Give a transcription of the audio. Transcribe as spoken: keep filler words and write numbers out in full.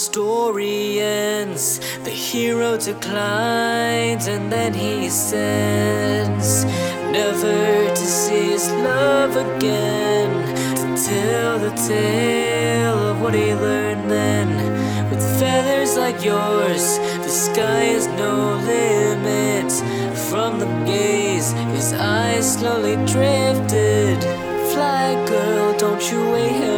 story ends, the hero declines, and then he ascends, never to see his love again, to tell the tale of what he learned then. With feathers like yours, the sky is no limit. From the gaze, his eyes slowly drifted. Fly girl, don't you wait here